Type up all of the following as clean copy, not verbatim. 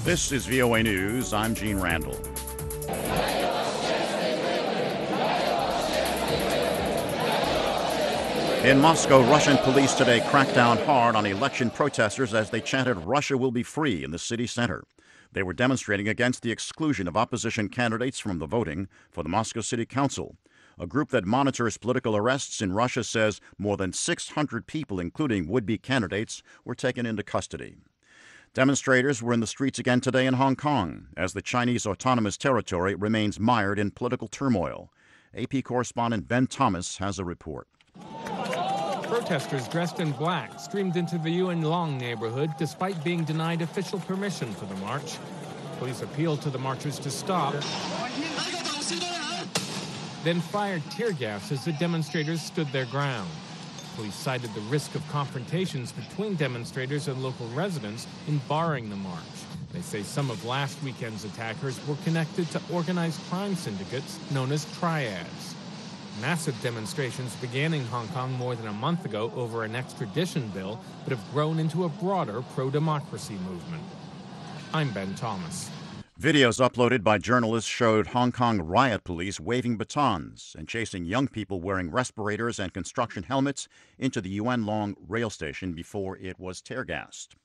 This is VOA News. I'm Gene Randall. In Moscow, Russian police today cracked down hard on election protesters as they chanted "Russia will be free" in the city center. They were demonstrating against the exclusion of opposition candidates from the voting for the Moscow City Council. A group that monitors political arrests in Russia says more than 600 people, including would-be candidates, were taken into custody. Demonstrators were in the streets again today in Hong Kong as the Chinese Autonomous Territory remains mired in political turmoil. AP correspondent Ben Thomas has a report. Protesters dressed in black streamed into the Yuen Long neighborhood despite being denied official permission for the march. Police appealed to the marchers to stop, then fired tear gas as the demonstrators stood their ground. Police cited the risk of confrontations between demonstrators and local residents in barring the march. They say some of last weekend's attackers were connected to organized crime syndicates known as triads. Massive demonstrations began in Hong Kong more than a month ago over an extradition bill, but have grown into a broader pro-democracy movement. I'm Ben Thomas. Videos uploaded by journalists showed Hong Kong riot police waving batons and chasing young people wearing respirators and construction helmets into the Yuen Long rail station before it was tear-gassed.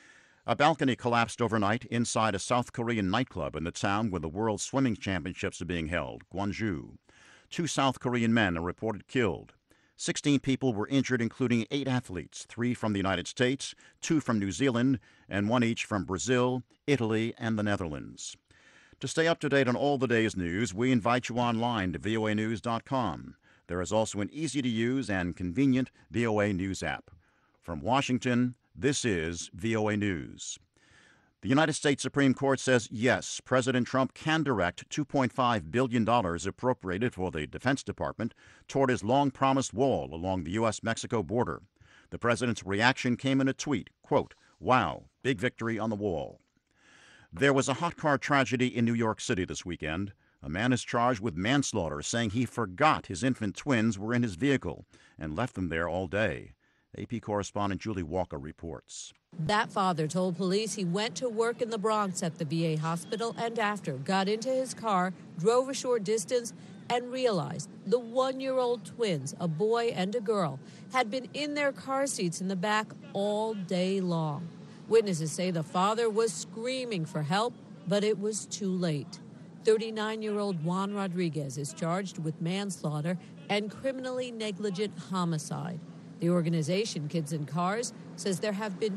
A balcony collapsed overnight inside a South Korean nightclub in the town where the World Swimming Championships are being held, Gwangju. 2 South Korean men are reported killed. 16 people were injured, including 8 athletes, 3 from the United States, 2 from New Zealand, and 1 each from Brazil, Italy, and the Netherlands. To stay up to date on all the day's news, we invite you online to voanews.com. There is also an easy-to-use and convenient VOA News app. From Washington, this is VOA News. The United States Supreme Court says yes, President Trump can direct $2.5 billion appropriated for the Defense Department toward his long-promised wall along the U.S.-Mexico border. The president's reaction came in a tweet, quote, "Wow, big victory on the wall." There was a hot car tragedy in New York City this weekend. A man is charged with manslaughter, saying he forgot his infant twins were in his vehicle and left them there all day. AP correspondent Julie Walker reports. That father told police he went to work in the Bronx at the VA hospital and after got into his car, drove a short distance, and realized the 1-year-old twins, a boy and a girl, had been in their car seats in the back all day long. Witnesses say the father was screaming for help, but it was too late. 39-year-old Juan Rodriguez is charged with manslaughter and criminally negligent homicide. The organization Kids in Cars says there have been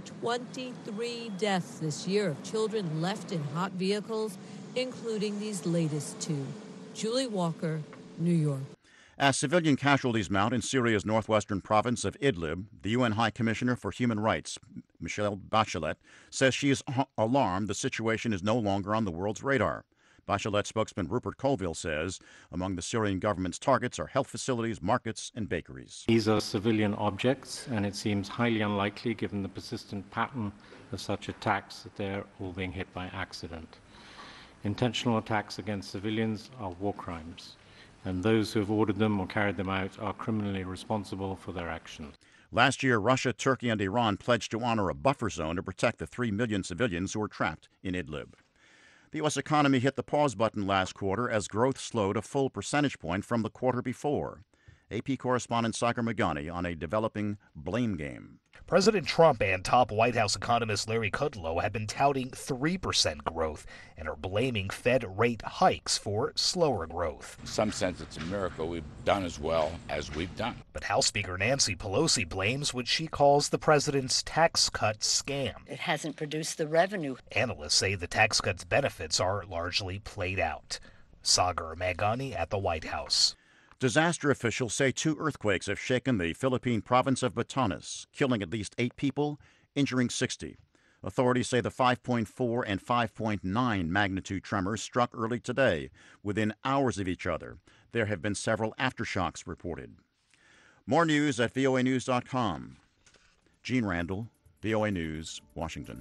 23 deaths this year of children left in hot vehicles, including these latest 2. Julie Walker, New York. As civilian casualties mount in Syria's northwestern province of Idlib, the UN High Commissioner for Human Rights, Michelle Bachelet, says she is alarmed the situation is no longer on the world's radar. Bachelet spokesman Rupert Colville says among the Syrian government's targets are health facilities, markets, and bakeries. These are civilian objects, and it seems highly unlikely, given the persistent pattern of such attacks, that they're all being hit by accident. Intentional attacks against civilians are war crimes, and those who have ordered them or carried them out are criminally responsible for their actions. Last year, Russia, Turkey, and Iran pledged to honor a buffer zone to protect the 3 million civilians who are trapped in Idlib. The U.S. economy hit the pause button last quarter as growth slowed a full percentage point from the quarter before. AP correspondent Sagar Meghani on a developing blame game. President Trump and top White House economist Larry Kudlow have been touting 3% growth and are blaming Fed rate hikes for slower growth. In some sense, it's a miracle we've done as well as we've done. But House Speaker Nancy Pelosi blames what she calls the president's tax cut scam. It hasn't produced the revenue. Analysts say the tax cut's benefits are largely played out. Sagar Meghani at the White House. Disaster officials say 2 earthquakes have shaken the Philippine province of Batanes, killing at least 8 people, injuring 60. Authorities say the 5.4 and 5.9 magnitude tremors struck early today, within hours of each other. There have been several aftershocks reported. More news at voanews.com. Gene Randall, VOA News, Washington.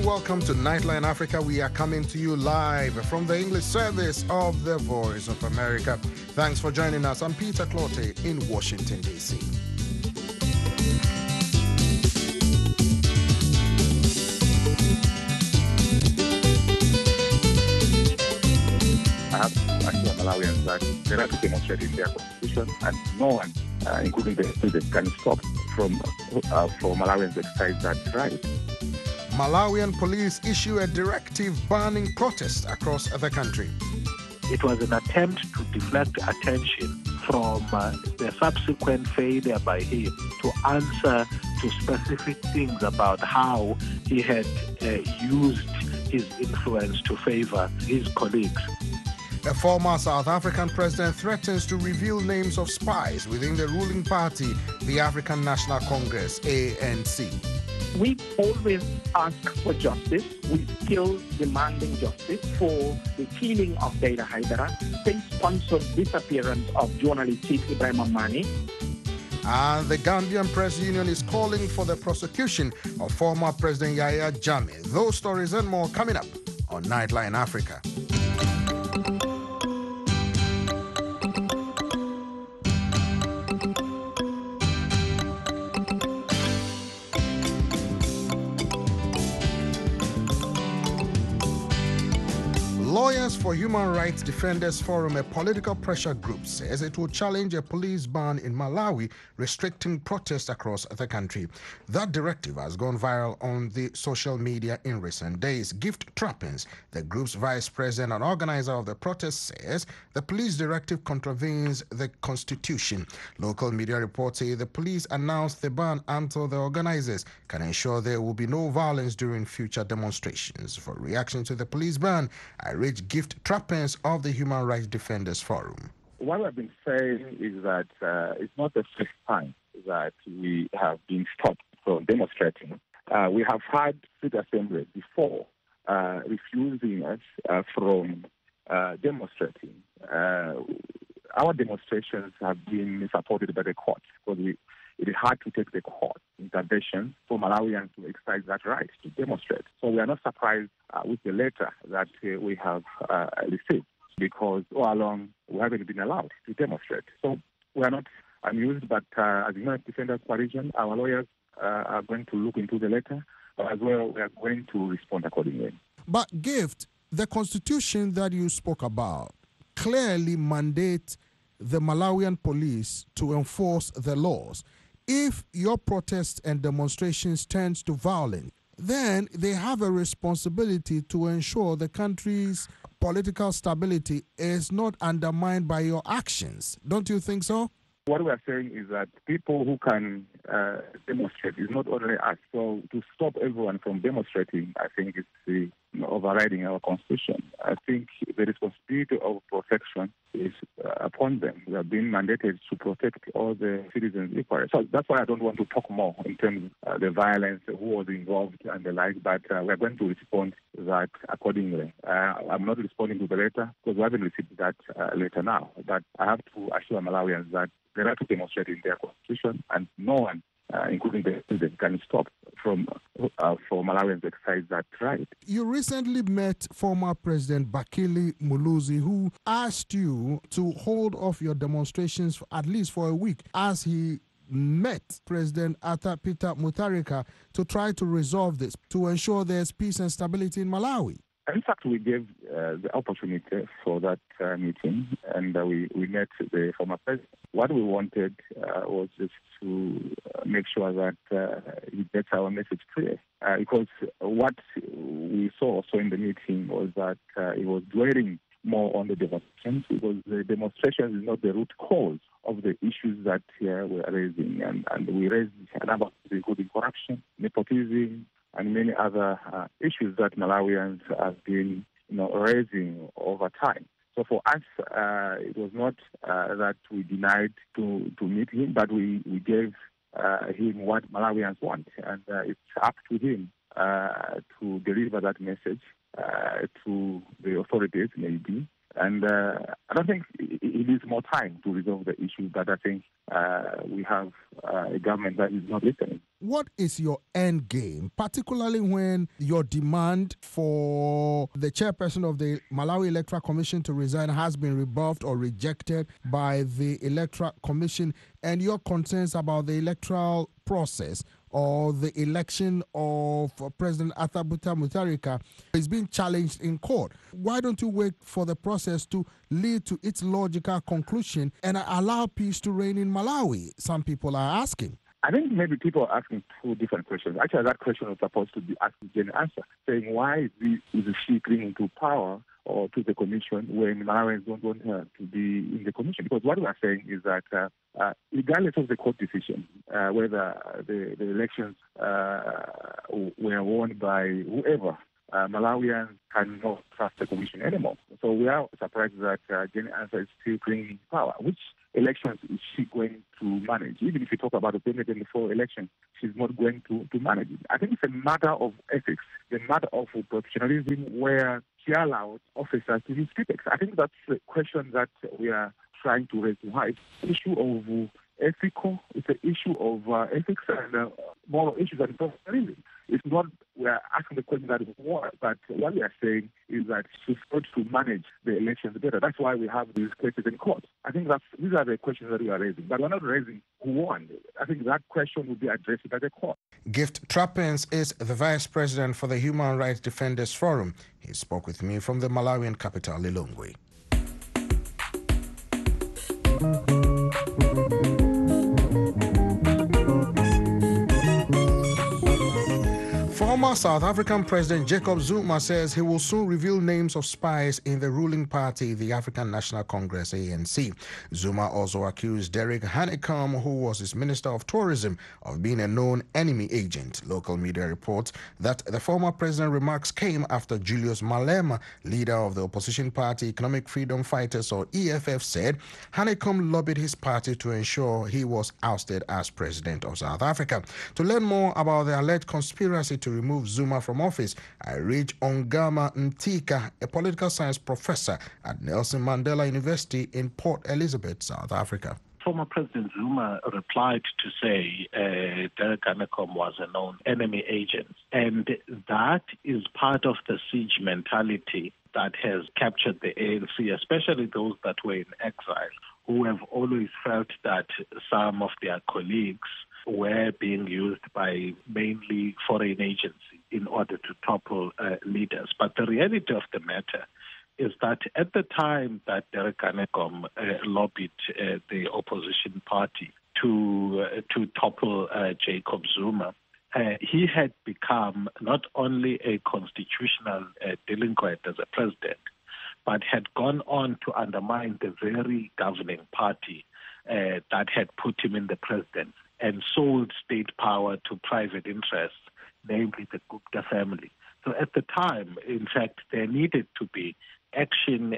welcome to Nightline Africa. We are coming to you live from the English service of the Voice of America. Thanks for joining us. I'm Peter Clottey in Washington, D.C. I have to assure Malawians that they have to demonstrate in their constitution, and no one, including the president, can stop for Malawians to exercise that right. Malawian police issue a directive banning protests across the country. It was an attempt to deflect attention from the subsequent failure by him to answer to specific things about how he had used his influence to favor his colleagues. A former South African president threatens to reveal names of spies within the ruling party, the African National Congress, ANC. We always ask for justice. We still demanding justice for the killing of Daida Haidara, state-sponsored disappearance of journalist Chief Ibrahim Amani. And the Gambian Press Union is calling for the prosecution of former President Yahya Jammeh. Those stories and more coming up on Nightline Africa. Lawyers for Human Rights Defenders Forum, a political pressure group, says it will challenge a police ban in Malawi restricting protests across the country. That directive has gone viral on the social media in recent days. Gift Trappins, the group's vice president and organizer of the protest, says the police directive contravenes the constitution. Local media reports say the police announced the ban until the organizers can ensure there will be no violence during future demonstrations. For reaction to the police ban, I reached Gift Trappins of the Human Rights Defenders Forum. What I've been saying is that it's not the first time that we have been stopped from demonstrating. We have had street assemblies before refusing us from demonstrating. Our demonstrations have been supported by the court because it is hard to take the court intervention for Malawians to exercise that right to demonstrate. So we are not surprised with the letter that we have received because all along we haven't been allowed to demonstrate. So we are not amused, but as the Human Defenders Coalition, our lawyers are going to look into the letter, but as well we are going to respond accordingly. But Gift, the constitution that you spoke about clearly mandates the Malawian police to enforce the laws. If your protests and demonstrations turns to violence, then they have a responsibility to ensure the country's political stability is not undermined by your actions. Don't you think so? What we are saying is that people who can demonstrate is not only us. So to stop everyone from demonstrating, I think it's overriding our constitution. I think the responsibility of protection is upon them. We have been mandated to protect all the citizens equally. So that's why I don't want to talk more in terms of the violence, who was involved and the like, but we are going to respond to that accordingly. I'm not responding to the letter because we haven't received that letter now, but I have to assure Malawians that they have to demonstrate in their constitution, and no one, including the president, can stop for Malawians to exercise that right. You recently met former President Bakili Muluzi, who asked you to hold off your demonstrations at least for a week as he met President Peter Mutharika to try to resolve this, to ensure there's peace and stability in Malawi. In fact, we gave the opportunity for that meeting, and we met the former president. What we wanted was just to make sure that he gets our message clear. Because what we saw also in the meeting was that he was dwelling more on the demonstrations, because the demonstrations is not the root cause of the issues that we're raising. And we raised a number of things, including corruption, nepotism, and many other issues that Malawians have been raising over time. So for us, it was not that we denied to meet him, but we gave him what Malawians want. And it's up to him to deliver that message to the authorities, maybe. And I don't think it needs more time to resolve the issue, but I think we have a government that is not listening. what is your end game, particularly when your demand for the chairperson of the Malawi Electoral Commission to resign has been rebuffed or rejected by the Electoral Commission, and your concerns about the electoral process or the election of President Atabuta Mutharika is being challenged in court? Why don't you wait for the process to lead to its logical conclusion and allow peace to reign in Malawi? Some people are asking. I think maybe people are asking two different questions. Actually, that question was supposed to be asked in answer, saying why is she clinging to power or to the commission when Malawians don't want her to be in the commission? Because what we are saying is that regardless of the court decision, whether the elections were won by whoever, Malawians cannot trust the commission anymore. So we are surprised that Jane Ansah is still clinging to power. Which elections is she going to manage? Even if you talk about the 2024 election, she's not going to manage it. I think it's a matter of ethics, a matter of professionalism, where she allows officers to use critics. I think that's the question that we are trying to raise to her. It's an issue of ethical, it's an issue of ethics and moral issues and professionalism. It's not, we are asking the question that is what, but what we are saying is that she's got to manage the elections better. That's why we have these cases in court. I think these are the questions that we are raising. But we're not raising who won. I think that question will be addressed by the court. Gift Trappens is the Vice President for the Human Rights Defenders Forum. He spoke with me from the Malawian capital, Lilongwe. Former South African President Jacob Zuma says he will soon reveal names of spies in the ruling party, the African National Congress, ANC. Zuma also accused Derek Hanekom, who was his Minister of Tourism, of being a known enemy agent. Local media reports that the former president's remarks came after Julius Malema, leader of the opposition party Economic Freedom Fighters, or EFF, said Hanekom lobbied his party to ensure he was ousted as president of South Africa. To learn more about the alleged conspiracy to remove Zuma from office, I reached Ongama Ntika, a political science professor at Nelson Mandela University in Port Elizabeth, South Africa. Former President Zuma replied to say Derek Hanekom was a known enemy agent. And that is part of the siege mentality that has captured the ANC, especially those that were in exile, who have always felt that some of their colleagues were being used by mainly foreign agencies in order to topple leaders. But the reality of the matter is that at the time that Derek Hanekom lobbied the opposition party to topple Jacob Zuma, he had become not only a constitutional delinquent as a president, but had gone on to undermine the very governing party that had put him in the presidency and sold state power to private interests, namely the Gupta family. So at the time, in fact, there needed to be action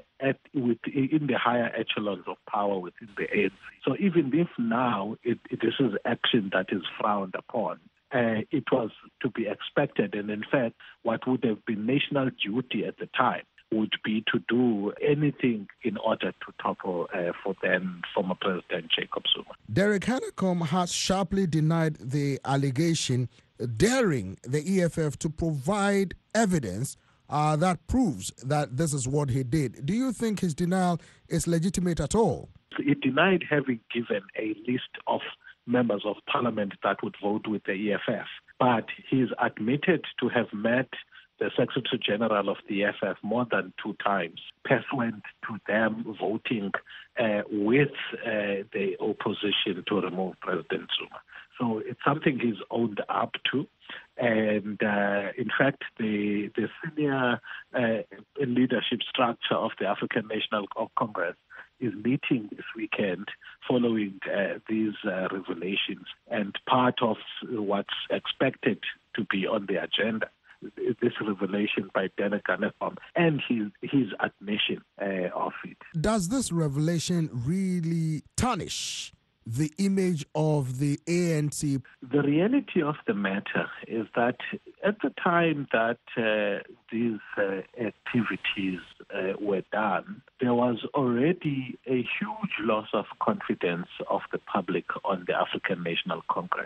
in the higher echelons of power within the ANC. So even if now this is action that is frowned upon, it was to be expected. And in fact, what would have been national duty at the time would be to do anything in order to topple for then former President Jacob Zuma. Derek Hanekom has sharply denied the allegation, daring the EFF to provide evidence that proves that this is what he did. Do you think his denial is legitimate at all? He denied having given a list of members of parliament that would vote with the EFF, but he's admitted to have met the Secretary General of the EFF more than 2 times, pursuant to them voting with the opposition to remove President Zuma. So it's something he's owned up to. And in fact, the senior leadership structure of the African National Congress is meeting this weekend following these revelations. And part of what's expected to be on the agenda this revelation by Derek Hanekom and his admission of it. Does this revelation really tarnish the image of the ANC? The reality of the matter is that at the time that these activities were done, there was already a huge loss of confidence of the public on the African National Congress.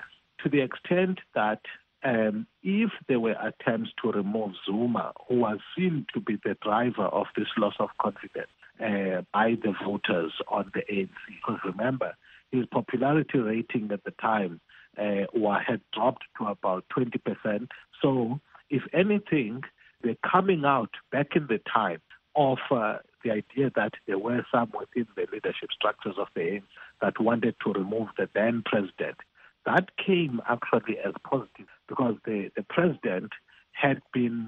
to the extent that if there were attempts to remove Zuma, who was seen to be the driver of this loss of confidence by the voters on the ANC, because remember, his popularity rating at the time had dropped to about 20%. So, if anything, the coming out back in the time of the idea that there were some within the leadership structures of the ANC that wanted to remove the then president, that came actually as positive because the president had been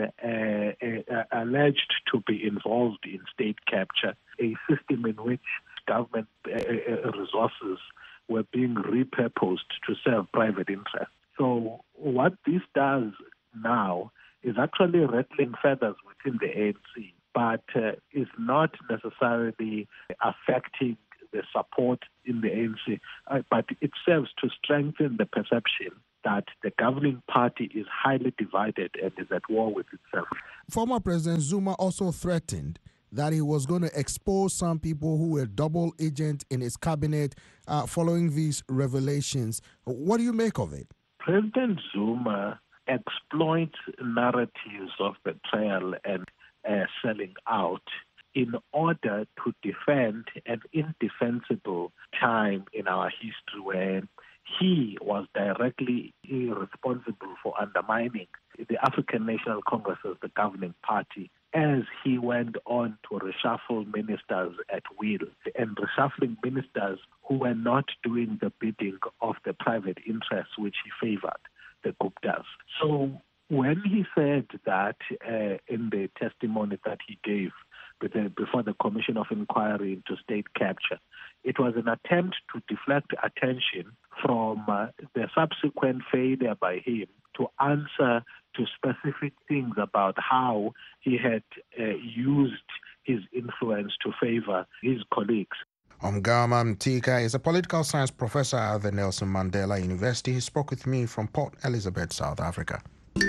alleged to be involved in state capture, a system in which government resources were being repurposed to serve private interests. So what this does now is actually rattling feathers within the ANC, but is not necessarily affecting the support in the ANC, but it serves to strengthen the perception that the governing party is highly divided and is at war with itself. Former President Zuma also threatened that he was going to expose some people who were double agents in his cabinet following these revelations. What do you make of it? President Zuma exploits narratives of betrayal and selling out in order to defend an indefensible time in our history where he was directly responsible for undermining the African National Congress as the governing party as he went on to reshuffle ministers at will and reshuffling ministers who were not doing the bidding of the private interests which he favored, the Guptas. So when he said that in the testimony that he gave before the Commission of Inquiry into State Capture, it was an attempt to deflect attention from the subsequent failure by him to answer to specific things about how he had used his influence to favor his colleagues. Umgama Mtika is a political science professor at the Nelson Mandela University. He spoke with me from Port Elizabeth, South Africa.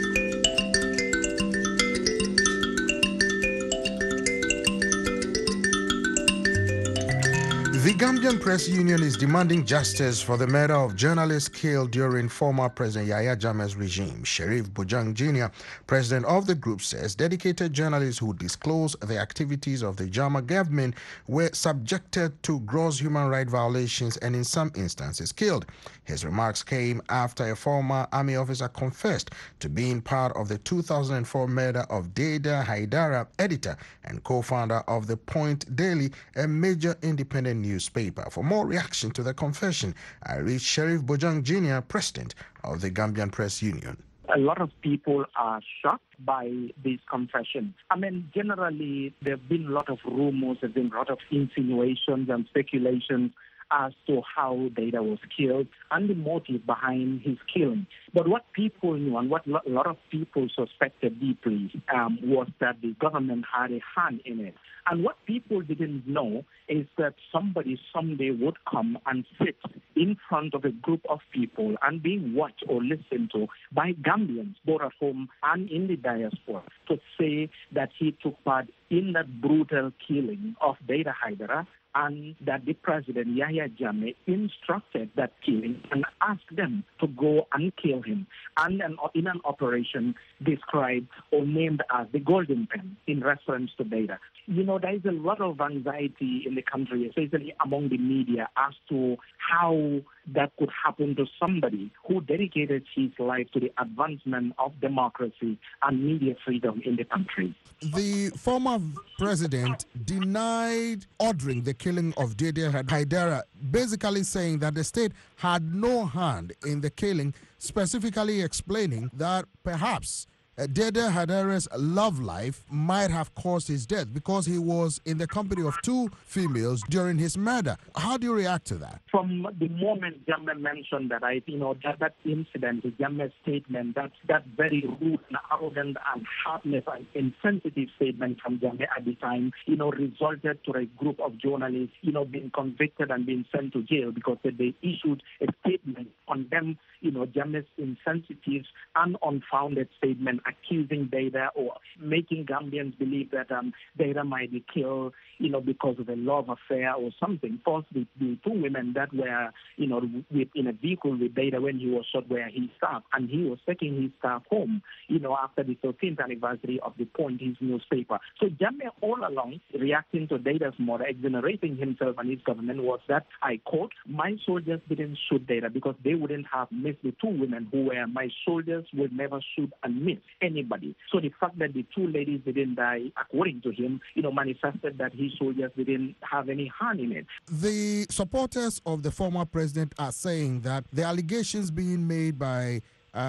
The Gambian Press Union is demanding justice for the murder of journalists killed during former President Yahya Jammeh's regime. Sheriff Bojang Jr., president of the group, says dedicated journalists who disclosed the activities of the Jammeh government were subjected to gross human rights violations and in some instances killed. His remarks came after a former army officer confessed to being part of the 2004 murder of Deda Haidara, editor and co-founder of The Point Daily, a major independent newspaper. For more reaction to the confession, I reached Sheriff Bojang Jr., president of the Gambian Press Union. A lot of people are shocked by these confessions. I mean, generally, there have been a lot of rumors, there have been a lot of insinuations and speculations as to how Deda was killed and the motive behind his killing. But what people knew and what a lot of people suspected deeply was that the government had a hand in it. And what people didn't know is that somebody someday would come and sit in front of a group of people and being watched or listened to by Gambians, both at home and in the diaspora, to say that he took part in that brutal killing of Deda Haidara, and that the president, Yahya Jammeh, instructed that killing and asked them to go and kill him. And in an operation described or named as the Golden Pen in reference to Deda. You know, there is a lot of anxiety in the country, especially among the media, as to how that could happen to somebody who dedicated his life to the advancement of democracy and media freedom in the country. The former president denied ordering the killing of Deda Haidara, basically saying that the state had no hand in the killing, specifically explaining that perhaps Deda Haidara's love life might have caused his death because he was in the company of two females during his murder. How do you react to that? From the moment Jammeh mentioned that, that incident, the Jammeh statement, that very rude and arrogant and heartless and insensitive statement from Jammeh at the time, resulted to a group of journalists, being convicted and being sent to jail because they issued a statement on them, Jammeh's insensitive and unfounded statement accusing Data or making Gambians believe that Data might be killed, because of a love affair or something. First, the two women that were, in a vehicle with Data when he was shot where he stopped, and he was taking his staff home, after the 13th anniversary of the Point, his newspaper. So Jammeh all along reacting to Data's murder, exonerating himself and his government was that, I quote, my soldiers didn't shoot Data because they wouldn't have missed the two women who were my soldiers would never shoot and miss anybody. So the fact that the two ladies didn't die, according to him, manifested that his soldiers didn't have any harm in it. The supporters of the former president are saying that the allegations being made by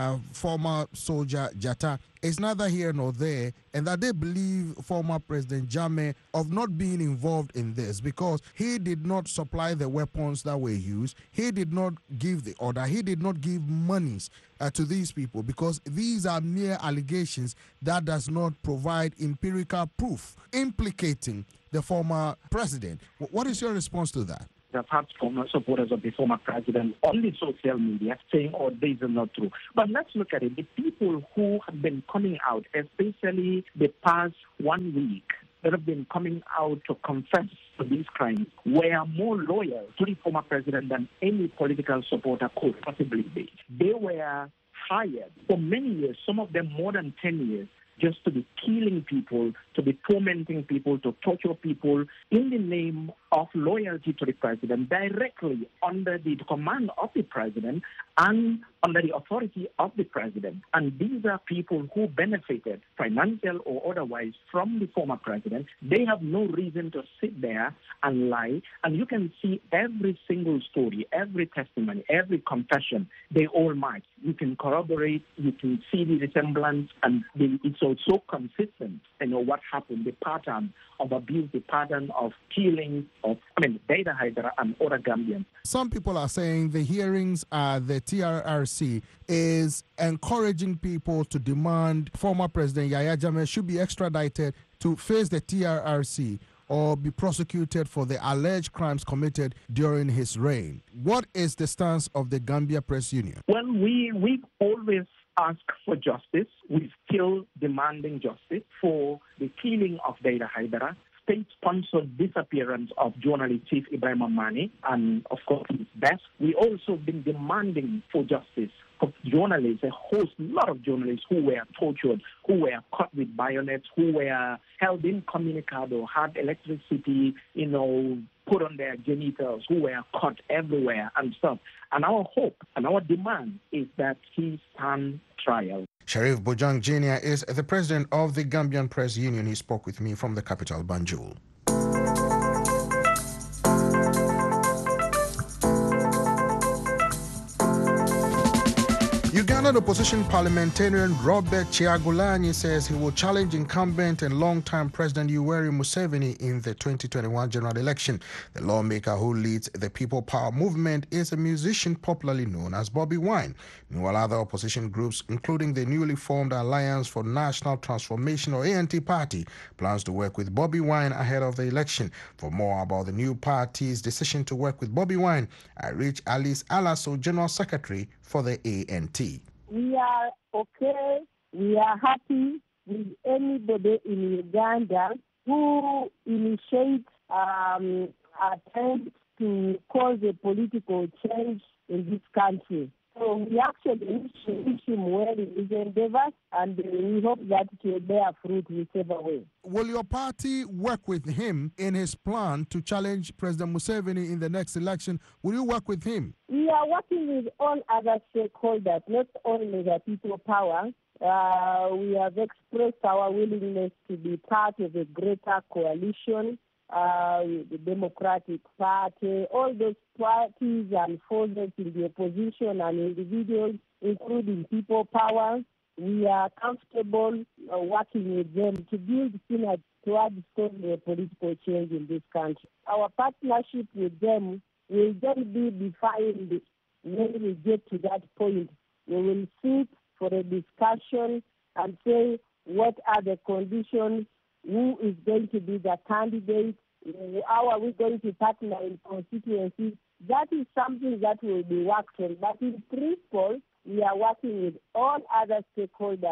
former soldier Jatta is neither here nor there, and that they believe former President Jammeh of not being involved in this because he did not supply the weapons that were used, he did not give the order, he did not give monies to these people because these are mere allegations that does not provide empirical proof implicating the former president. What is your response to that? I've had former supporters of the former president on the social media saying, this is not true. But let's look at it. The people who have been coming out, especially the past 1 week, that have been coming out to confess to these crimes, were more loyal to the former president than any political supporter could possibly be. They were hired for many years, some of them more than 10 years, just to be killing people, to be tormenting people, to torture people in the name of loyalty to the president, directly under the command of the president and under the authority of the president. And these are people who benefited, financial or otherwise, from the former president. They have no reason to sit there and lie. And you can see every single story, every testimony, every confession, they all match. You can corroborate, you can see the resemblance, and it's also consistent, what happened, the pattern of abuse, the pattern of killing of, Data Haidara and other Gambians. Some people are saying the hearings at the TRRC is encouraging people to demand former President Yahya Jammeh should be extradited to face the TRRC or be prosecuted for the alleged crimes committed during his reign. What is the stance of the Gambia Press Union? Well, we always ask for justice. We're still demanding justice for the killing of Data Haidara, state-sponsored disappearance of journalist Chief Ibrahim Mani, and of course his death. We also been demanding for justice for journalists, lot of journalists who were tortured, who were cut with bayonets, who were held incommunicado, had electricity, put on their genitals, who were cut everywhere and stuff. And our hope and our demand is that he stand trial. Sharif Bojang Jr. is the president of the Gambian Press Union. He spoke with me from the capital, Banjul. Ugandan opposition parliamentarian Robert Kyagulanyi says he will challenge incumbent and long-time President Yoweri Museveni in the 2021 general election. The lawmaker who leads the People Power movement is a musician popularly known as Bobby Wine. Meanwhile, other opposition groups, including the newly formed Alliance for National Transformation or ANT party, plans to work with Bobby Wine ahead of the election. For more about the new party's decision to work with Bobby Wine, I reached Alice Alaso, General Secretary for the ANT. We are okay. We are happy with anybody in Uganda who initiates attempts to cause a political change in this country. So we actually wish him well in his endeavors, and we hope that it will bear fruit whichever way. Will your party work with him in his plan to challenge President Museveni in the next election? Will you work with him? We are working with all other stakeholders, not only the People Power. We have expressed our willingness to be part of a greater coalition, the Democratic Party, all those parties and forces in the opposition and individuals, including People Power. We are comfortable working with them to build synergy towards a political change in this country. Our partnership with them will then be defined when we get to that point. We will sit for a discussion and say what are the conditions, who is going to be the candidate, how are we going to partner in constituencies. That is something that will be worked on. But in principle, we are working with all other stakeholders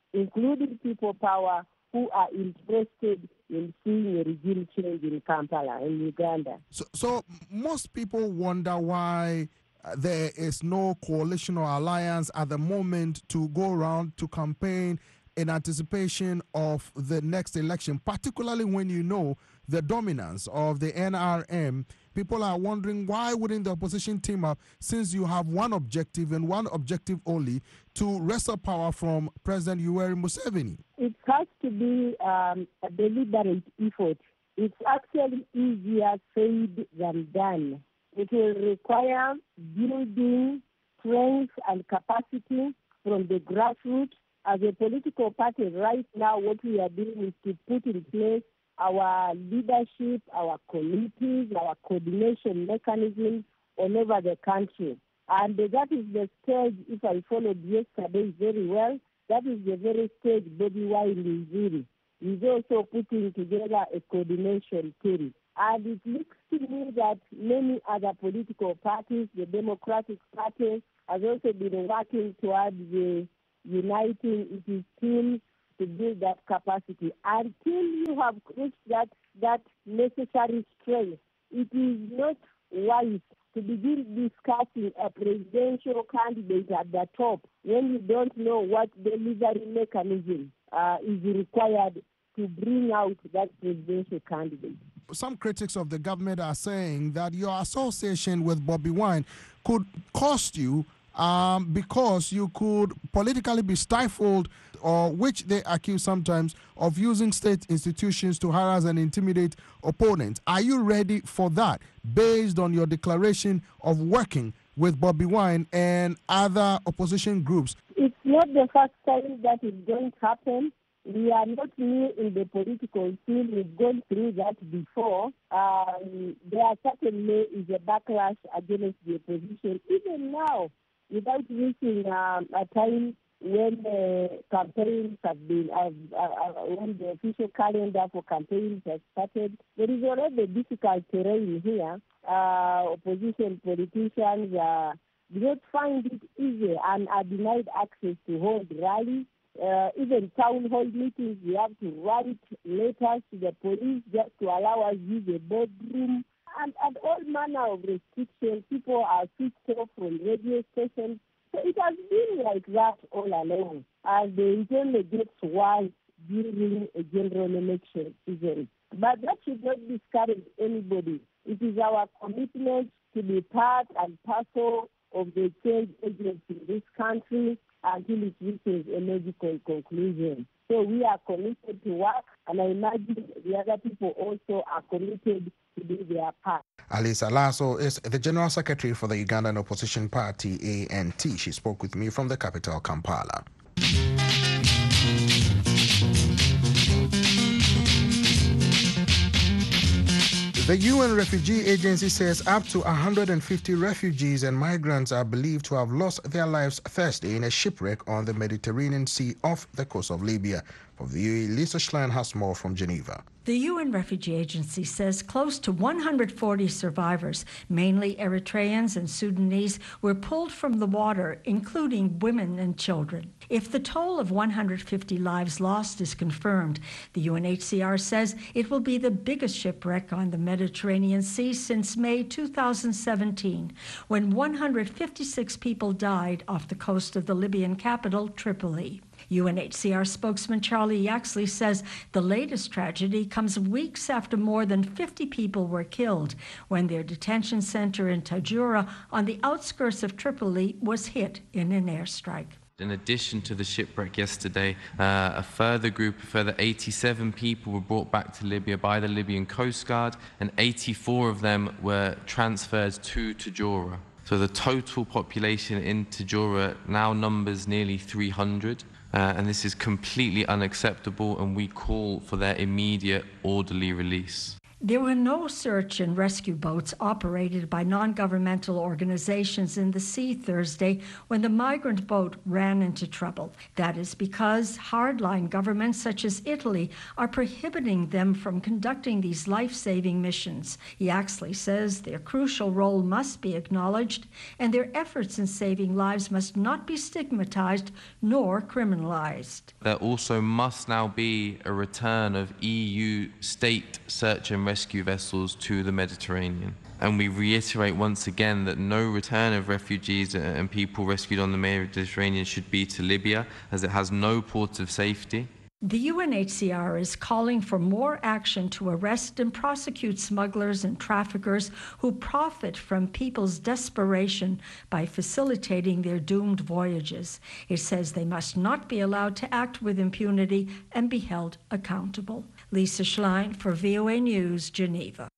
including people power, who are interested in seeing a regime change in Kampala and Uganda. So most people wonder why there is no coalition or alliance at the moment to go around to campaign in anticipation of the next election, particularly when you know the dominance of the NRM. People are wondering, why wouldn't the opposition team up, since you have one objective and one objective only, to wrestle power from President Yoweri Museveni? It has to be a deliberate effort. It's actually easier said than done. It will require building strength and capacity from the grassroots. As a political party right now, what we are doing is to put in place our leadership, our committees, our coordination mechanisms all over the country. And that is the stage, if I followed yesterday very well, that is the very stage Bobi Wine is in. He's also putting together a coordination team. And it looks to me that many other political parties, the Democratic Party, has also been working towards uniting its teams to build that capacity. Until you have reached that necessary strength, it is not wise to begin discussing a presidential candidate at the top when you don't know what delivery mechanism is required to bring out that presidential candidate. Some critics of the government are saying that your association with Bobi Wine could cost you because you could politically be stifled, or which they accuse sometimes of using state institutions to harass and intimidate opponents. Are you ready for that, based on your declaration of working with Bobi Wine and other opposition groups? It's not the first time that is going to happen. We are not new in the political scene. We've gone through that before. There certainly is a backlash against the opposition, even now, without reaching a time when campaigns have been, when the official calendar for campaigns has started. There is already difficult terrain here. Opposition politicians do not find it easy and are denied access to hold rallies. Even town hall meetings, we have to write letters to the police just to allow us use a boardroom. And all manner of restrictions. People are switched off from radio stations. So it has been like that all along. And the only gets worse during a general election season. But that should not discourage anybody. It is our commitment to be part and parcel of the change agency in this country until it reaches a logical conclusion. So we are committed to work, and I imagine the other people also are committed to do their part. Alisa Lasso is the General Secretary for the Ugandan Opposition Party, ANT. She spoke with me from the capital, Kampala. The UN Refugee Agency says up to 150 refugees and migrants are believed to have lost their lives Thursday in a shipwreck on the Mediterranean Sea off the coast of Libya. Of the UAE, Lisa Schlein has more from Geneva. The UN Refugee Agency says close to 140 survivors, mainly Eritreans and Sudanese, were pulled from the water, including women and children. If the toll of 150 lives lost is confirmed, the UNHCR says it will be the biggest shipwreck on the Mediterranean Sea since May 2017, when 156 people died off the coast of the Libyan capital, Tripoli. UNHCR spokesman Charlie Yaxley says the latest tragedy comes weeks after more than 50 people were killed when their detention center in Tajura on the outskirts of Tripoli was hit in an airstrike. In addition to the shipwreck yesterday, a further 87 people were brought back to Libya by the Libyan Coast Guard, and 84 of them were transferred to Tajura. So the total population in Tajura now numbers nearly 300. And this is completely unacceptable, and we call for their immediate orderly release. There were no search and rescue boats operated by non-governmental organizations in the sea Thursday when the migrant boat ran into trouble. That is because hardline governments such as Italy are prohibiting them from conducting these life-saving missions. Yaxley says their crucial role must be acknowledged and their efforts in saving lives must not be stigmatized nor criminalized. There also must now be a return of EU state search and rescue vessels to the Mediterranean. And we reiterate once again that no return of refugees and people rescued on the Mediterranean should be to Libya, as it has no port of safety. The UNHCR is calling for more action to arrest and prosecute smugglers and traffickers who profit from people's desperation by facilitating their doomed voyages. It says they must not be allowed to act with impunity and be held accountable. Lisa Schlein for VOA News, Geneva.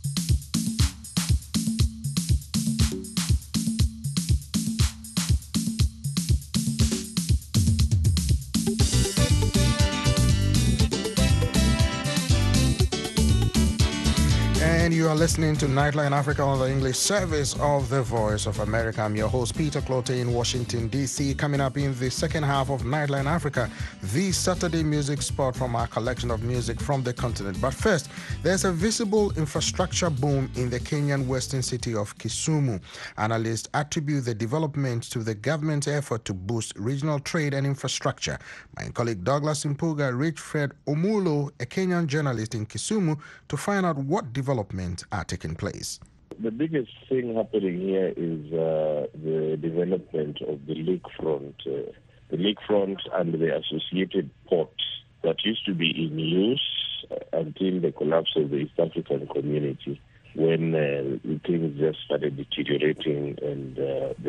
And you are listening to Nightline Africa on the English service of the Voice of America. I'm your host, Peter Clote in Washington, D.C. Coming up in the second half of Nightline Africa, the Saturday music spot from our collection of music from the continent. But first, there's a visible infrastructure boom in the Kenyan western city of Kisumu. Analysts attribute the development to the government's effort to boost regional trade and infrastructure. My colleague Douglas Impuga reached Fred Omulo, a Kenyan journalist in Kisumu, to find out what developments are taking place. The biggest thing happening here is the development of the lakefront. The lakefront and the associated ports that used to be in use until the collapse of the East African community, when things just started deteriorating and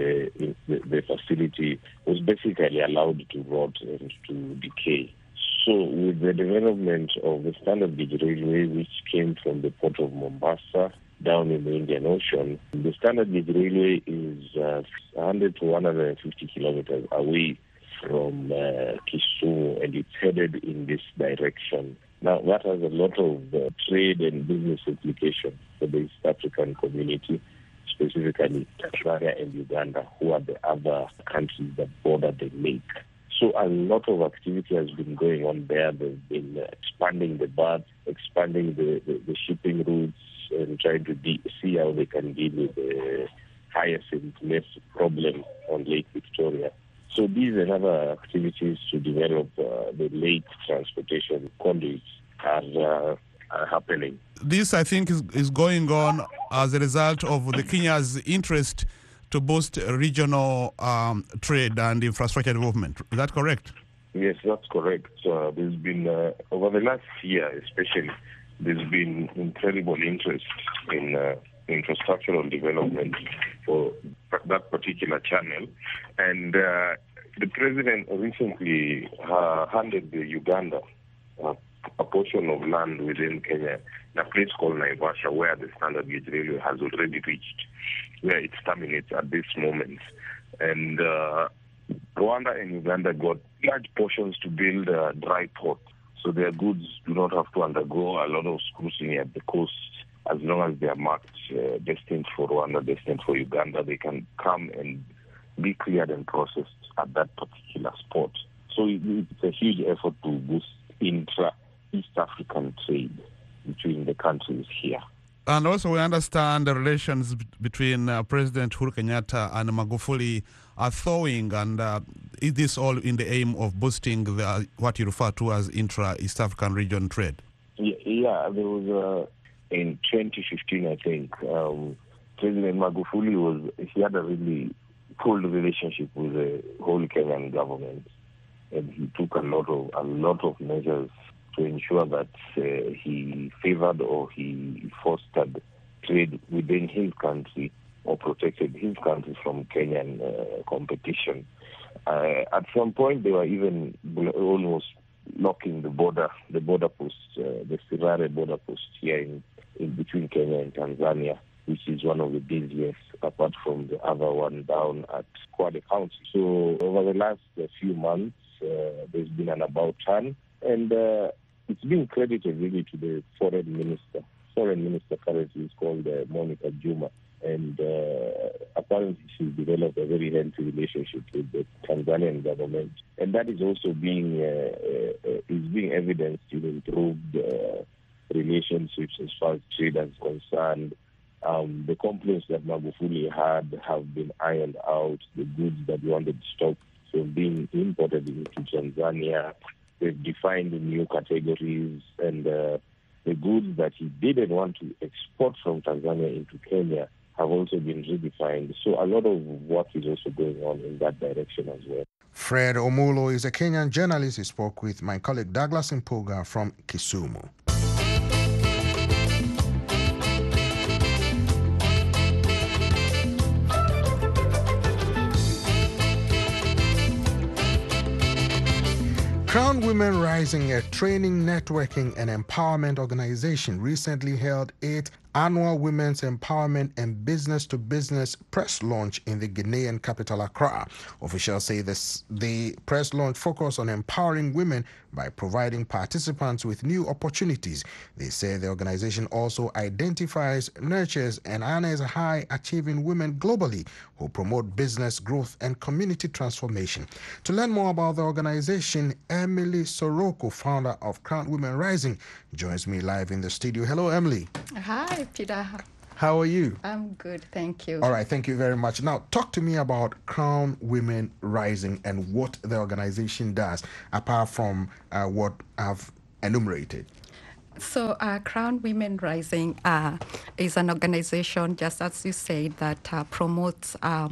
the facility was basically allowed to rot and to decay. So with the development of the Standard Gauge Railway, which came from the port of Mombasa down in the Indian Ocean, the Standard Gauge Railway is 100 to 150 kilometers away from Kisumu, and it's headed in this direction. Now, that has a lot of trade and business implications for the East African community, specifically Tanzania and Uganda, who are the other countries that border the lake. So a lot of activity has been going on there. They've been expanding the berth, expanding the shipping routes, and trying to see how they can deal with the hyacinth mess problem on Lake Victoria. So these and other activities to develop the lake transportation conduits are happening. This, I think, is going on as a result of the Kenya's interest to boost regional trade and infrastructure development. Is that correct? Yes, that's correct. There's been, over the last year especially, there's been incredible interest in infrastructural development for that particular channel. And the president recently handed the Uganda a portion of land within Kenya, in a place called Naivasha, where the Standard Gauge Railway has already reached, where it terminates at this moment. And Rwanda and Uganda got large portions to build a dry port, so their goods do not have to undergo a lot of scrutiny at the coast. As long as they are marked destined for Rwanda, destined for Uganda, they can come and be cleared and processed at that particular spot. So it's a huge effort to boost intra-East African trade between the countries here. And also we understand the relations between President Uhuru Kenyatta and Magufuli are thawing, and is this all in the aim of boosting what you refer to as intra-East African region trade? Yeah, there was in 2015, I think, President Magufuli he had a really cool relationship with the whole Kenyan government, and he took a lot of measures to ensure that he favored or he fostered trade within his country or protected his country from Kenyan competition. At some point, they were even almost locking the border post, the Sirare border post here in between Kenya and Tanzania, which is one of the busiest, apart from the other one down at Kwale County. So over the last few months, there's been an about turn, and it's been credited really to the foreign minister. foreign minister currently is called Monica Juma. And apparently she's developed a very healthy relationship with the Tanzanian government. And that is also being evidenced in improved relationships as far as trade is concerned. The complaints that Magufuli had have been ironed out. The goods that we wanted to stop from being imported into Tanzania, they've defined new categories, and the goods that he didn't want to export from Tanzania into Kenya have also been redefined. So a lot of work is also going on in that direction as well. Fred Omulo is a Kenyan journalist. He spoke with my colleague Douglas Mpuga from Kisumu. Crown Women Rising, a training, networking, and empowerment organization, recently held 8th annual Women's Empowerment and Business-to-Business press launch in the Ghanaian capital, Accra. Officials say the press launch focused on empowering women by providing participants with new opportunities. They say the organization also identifies, nurtures, and honors high-achieving women globally who promote business growth and community transformation. To learn more about the organization, Emily Soroko, founder of Crown Women Rising, joins me live in the studio. Hello, Emily. Hi, Peter. How are you? I'm good, thank you. All right, thank you very much. Now, talk to me about Crown Women Rising and what the organization does, apart from what I've enumerated. So, Crown Women Rising is an organization, just as you said, that promotes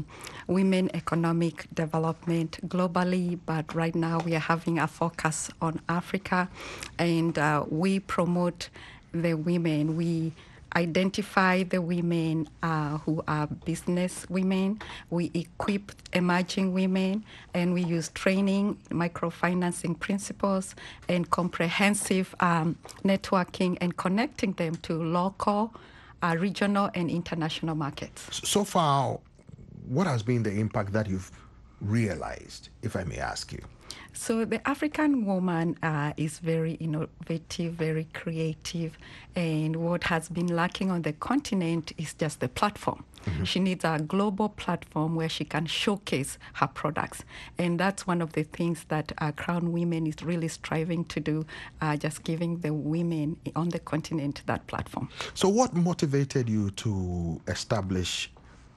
women economic development globally. But right now, we are having a focus on Africa, and we promote the women. We identify the women who are business women. We equip emerging women, and we use training, microfinancing principles, and comprehensive networking and connecting them to local, regional, and international markets. So far, what has been the impact that you've realized, if I may ask you? So the African woman is very innovative, very creative, and what has been lacking on the continent is just the platform. Mm-hmm. She needs a global platform where she can showcase her products, and that's one of the things that Crown Women is really striving to do, just giving the women on the continent that platform. So what motivated you to establish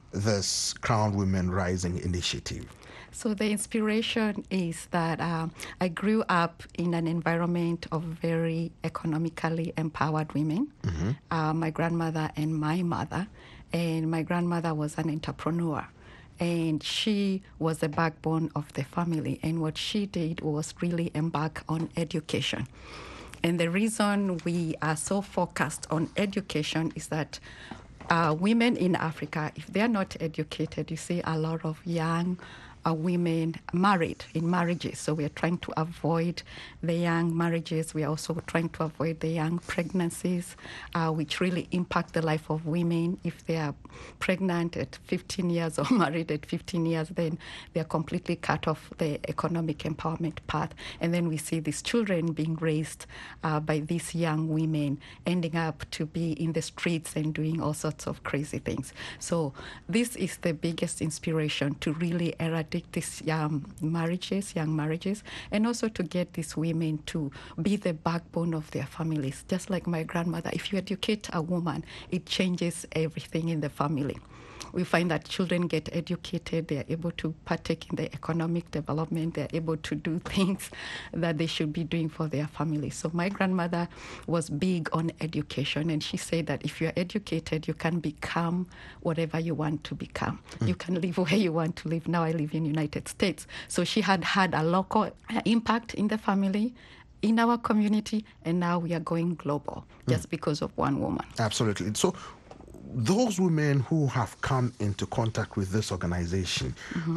this Crown Women Rising initiative? So the inspiration is that I grew up in an environment of very economically empowered women, mm-hmm. My grandmother and my mother. And my grandmother was an entrepreneur, and she was the backbone of the family. And what she did was really embark on education. And the reason we are so focused on education is that women in Africa, if they are not educated, you see a lot of young women married in marriages. So we are trying to avoid the young marriages. We are also trying to avoid the young pregnancies, which really impact the life of women. If they are pregnant at 15 years or married at 15 years, then they are completely cut off the economic empowerment path. And then we see these children being raised by these young women, ending up to be in the streets and doing all sorts of crazy things. So this is the biggest inspiration to really eradicate these young marriages, and also to get these women to be the backbone of their families. Just like my grandmother, if you educate a woman, it changes everything in the family. We find that children get educated, they're able to partake in the economic development, they're able to do things that they should be doing for their family. So my grandmother was big on education, and she said that if you're educated, you can become whatever you want to become. You can live where you want to live. Now I live in the United States. So she had a local impact in the family, in our community, and now we are going global just because of one woman. Absolutely. So those women who have come into contact with this organization,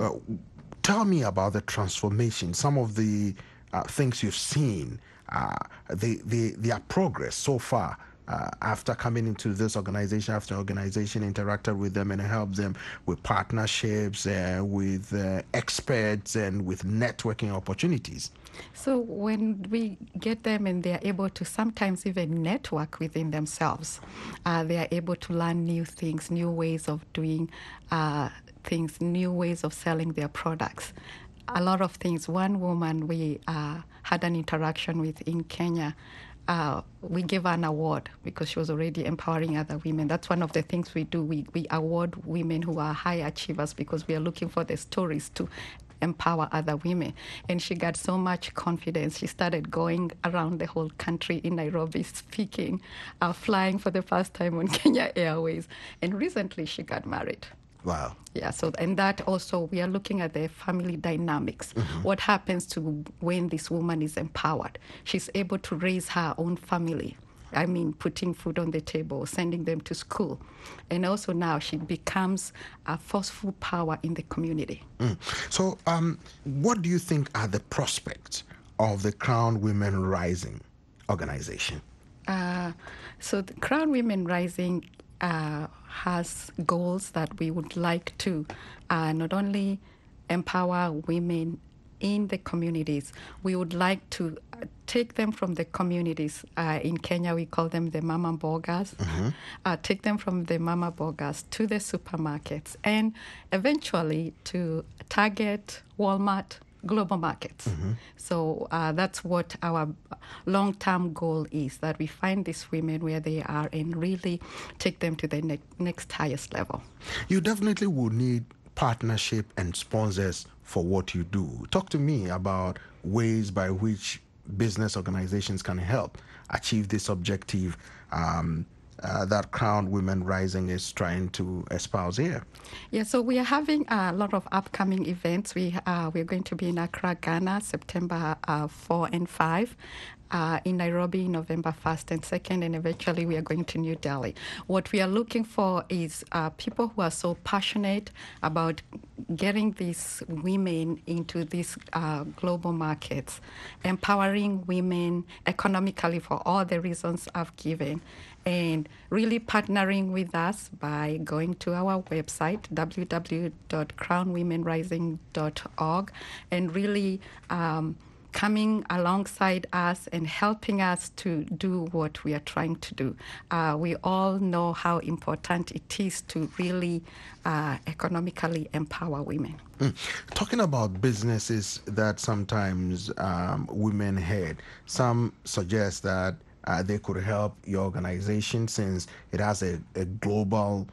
tell me about the transformation, some of the things you've seen, their progress so far after coming into this organization, after organization interacted with them and helped them with partnerships, with experts, and with networking opportunities? So when we get them and they are able to sometimes even network within themselves, they are able to learn new things, new ways of doing things, new ways of selling their products. A lot of things. One woman we had an interaction with in Kenya, we gave her an award because she was already empowering other women. That's one of the things we do. We award women who are high achievers because we are looking for the stories to empower other women. And she got so much confidence. She started going around the whole country in Nairobi speaking, flying for the first time on Kenya Airways. And recently she got married. Wow. Yeah, so, and that also, we are looking at the family dynamics. Mm-hmm. What happens to when this woman is empowered? She's able to raise her own family. I mean, putting food on the table, sending them to school. And also now she becomes a forceful power in the community. So what do you think are the prospects of the Crown Women Rising organization? So the Crown Women Rising has goals that we would like to not only empower women in the communities, we would like to take them from the communities. In Kenya, we call them the mama bogas. Mm-hmm. Take them from the mama bogas to the supermarkets and eventually to Target, Walmart, global markets. Mm-hmm. So that's what our long-term goal is, that we find these women where they are and really take them to the next highest level. You definitely would need partnership and sponsors for what you do. Talk to me about ways by which business organizations can help achieve this objective that Crown Women Rising is trying to espouse here. Yeah, so we are having a lot of upcoming events. We're going to be in Accra, Ghana, September 4 and 5. In Nairobi, November 1st and 2nd, and eventually we are going to New Delhi. What we are looking for is people who are so passionate about getting these women into these global markets, empowering women economically for all the reasons I've given, and really partnering with us by going to our website, www.crownwomenrising.org, and really coming alongside us and helping us to do what we are trying to do. We all know how important it is to really economically empower women. Talking about businesses that sometimes women head, some suggest that they could help your organization since it has a global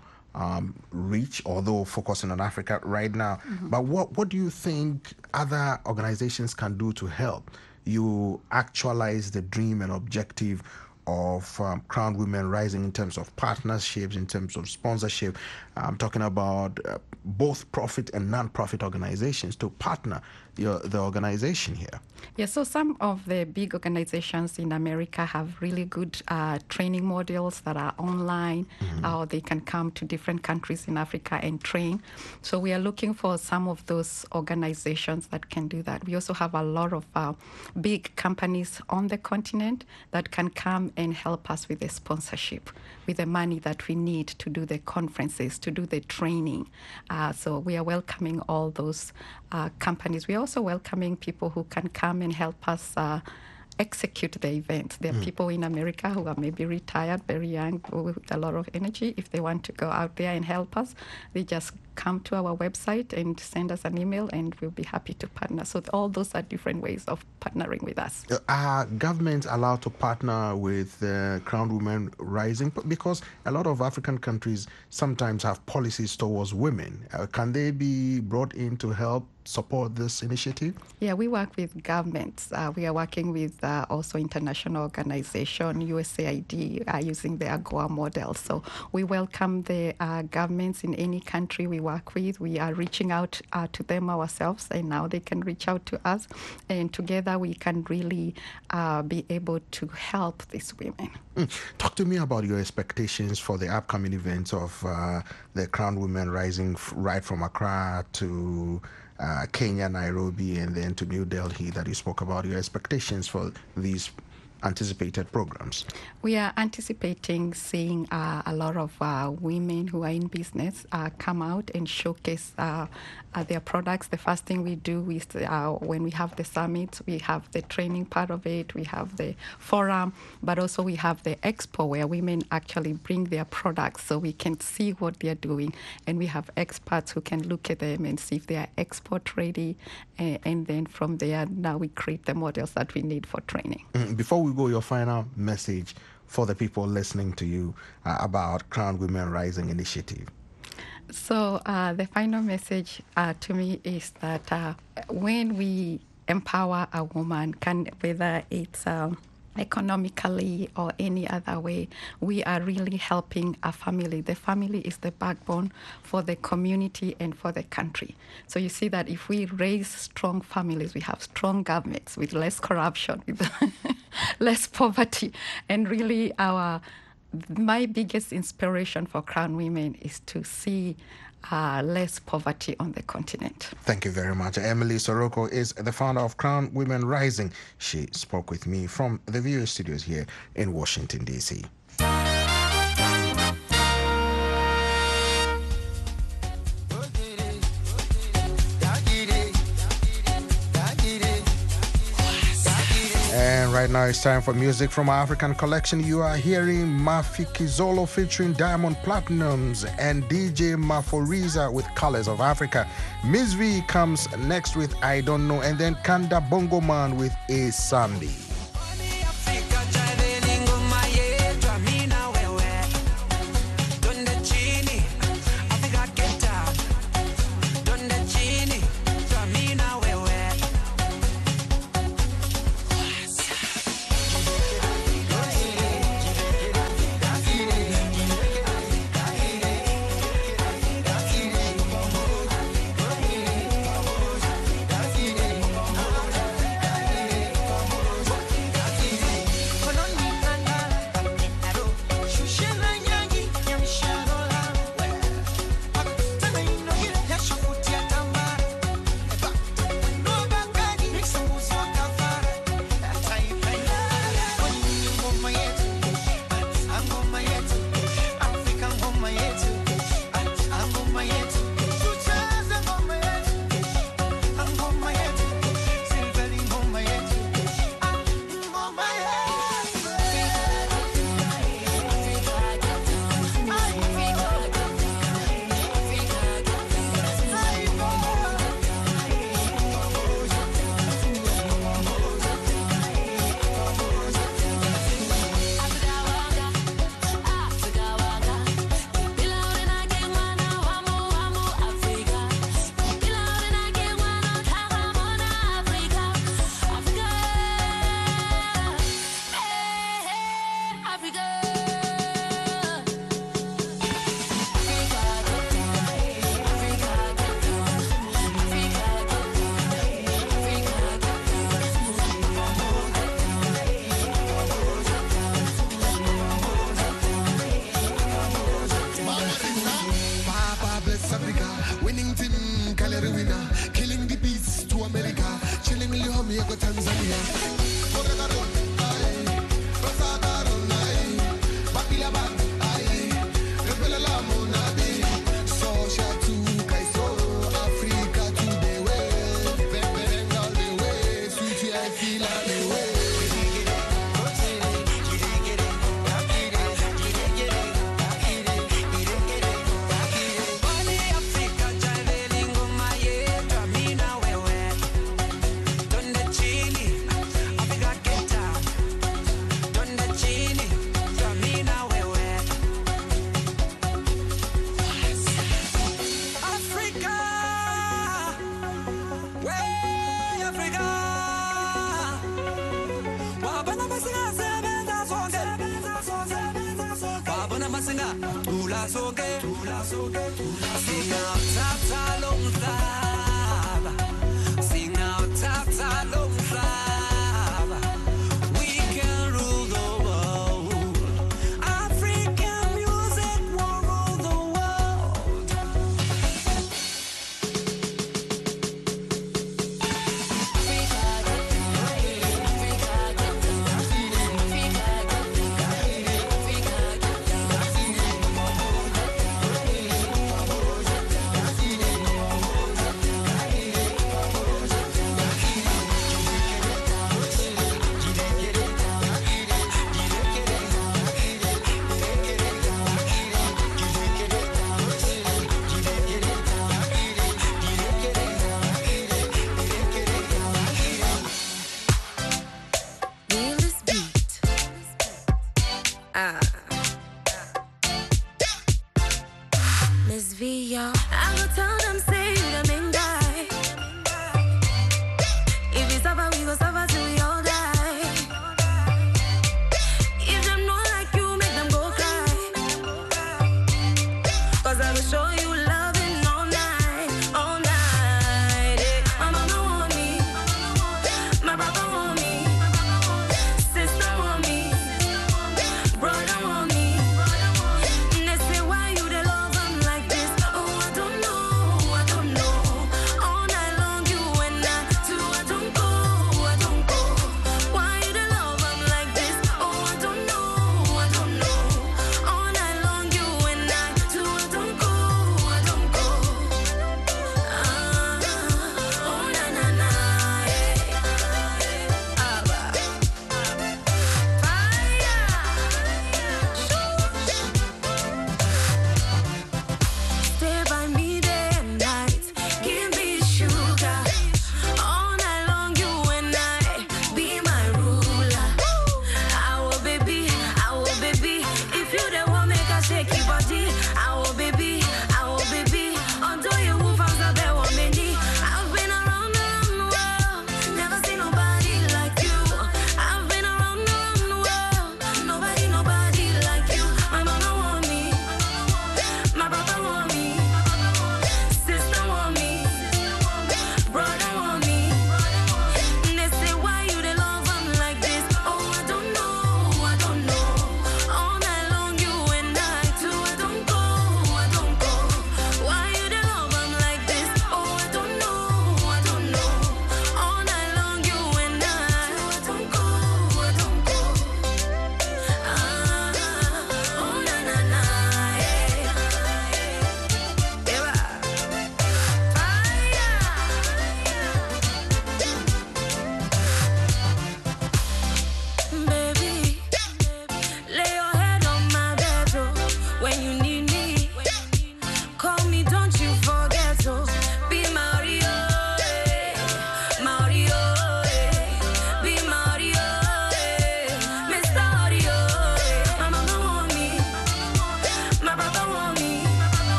reach, although focusing on Africa right now. Mm-hmm. But what do you think other organizations can do to help you actualize the dream and objective of Crown Women Rising in terms of partnerships, in terms of sponsorship? I'm talking about both profit and non-profit organizations to partner the organization here. Yeah, so some of the big organizations in America have really good training modules that are online, or they can come to different countries in Africa and train. So we are looking for some of those organizations that can do that. We also have a lot of big companies on the continent that can come and help us with the sponsorship, with the money that we need to do the conferences, to do the training. So we are welcoming all those companies. We are also welcoming people who can come and help us execute the events. There are people in America who are maybe retired, very young, with a lot of energy. If they want to go out there and help us, they just come to our website and send us an email, and we'll be happy to partner. So all those are different ways of partnering with us. Are governments allowed to partner with Crown Women Rising? Because a lot of African countries sometimes have policies towards women. Can they be brought in to help support this initiative? Yeah, we work with governments. We are working with also international organization, USAID, using the AGOA model. So we welcome the governments in any country we work with. We are reaching out to them ourselves, and now they can reach out to us. And together we can really be able to help these women. Talk to me about your expectations for the upcoming events of the Crown Women Rising, right from Accra to Kenya, Nairobi, and then to New Delhi that you spoke about, your expectations for these anticipated programs? We are anticipating seeing a lot of women who are in business come out and showcase their products. The first thing we do is when we have the summit, we have the training part of it, we have the forum, but also we have the expo where women actually bring their products so we can see what they're doing. And we have experts who can look at them and see if they are export ready. And then from there, now we create the models that we need for training. Before we go, your final message for the people listening to you about Crown Women Rising Initiative. So the final message to me is that when we empower a woman, whether it's economically or any other way, we are really helping a family. The family is the backbone for the community and for the country. So you see that if we raise strong families, we have strong governments with less corruption, with less poverty, and really my biggest inspiration for Crown Women is to see less poverty on the continent. Thank you very much. Emily Soroko is the founder of Crown Women Rising. She spoke with me from the VOA studios here in Washington, D.C. And right now it's time for music from our African collection. You are hearing Mafikizolo featuring Diamond Platinums and DJ Maforiza with Colors of Africa. Miss V comes next with I Don't Know, and then Kanda Bongo Man with A Sambi.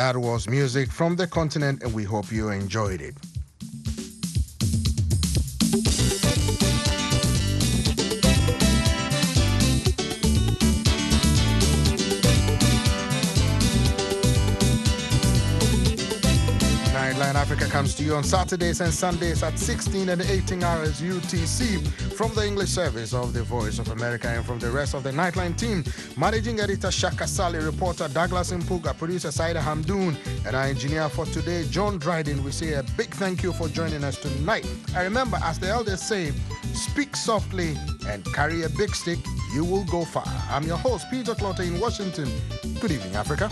That was music from the continent, and we hope you enjoyed it. Nightline Africa comes to you on Saturdays and Sundays at 16 and 18 hours UTC from the English service of the Voice of America and from the rest of the Nightline team. Managing editor Shaka Sally, reporter Douglas Mpuga, producer Saida Hamdoun, and our engineer for today, John Dryden. We say a big thank you for joining us tonight. And remember, as the elders say, speak softly and carry a big stick, you will go far. I'm your host, Peter Clotter in Washington. Good evening, Africa.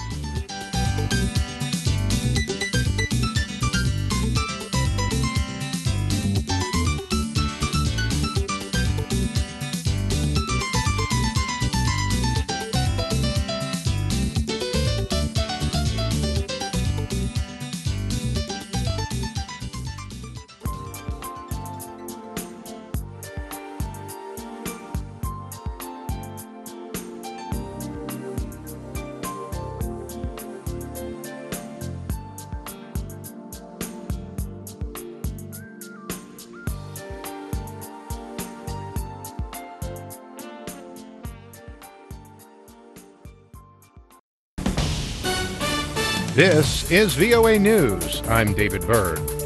This is VOA News. I'm David Byrd.